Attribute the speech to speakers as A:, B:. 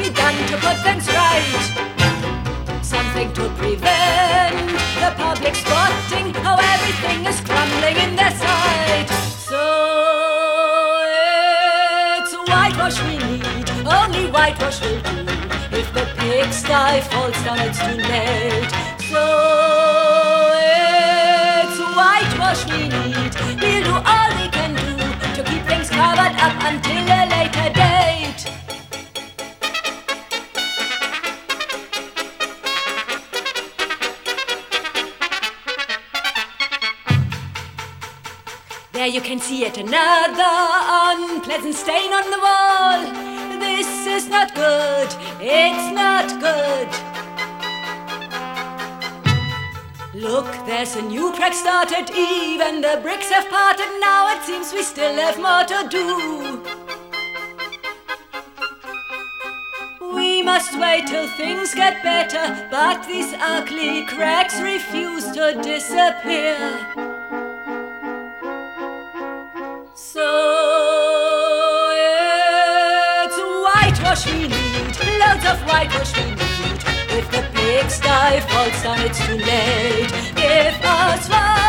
A: be done to put things right. Something to prevent the public spotting how everything is crumbling in their sight. So it's whitewash we need, only whitewash will do. If the pigsty falls down, it's too late. So it's whitewash we need. We'll do all we can do to keep things covered up until a later date. There you can see yet another unpleasant stain on the wall. This is not good, it's not good. Look, there's a new crack started, even the bricks have parted. Now it seems we still have more to do. We must wait till things get better, but these ugly cracks refuse to disappear. So it's whitewash we need, loads of whitewash we need. If the pigsty falls down, it's too late. Give us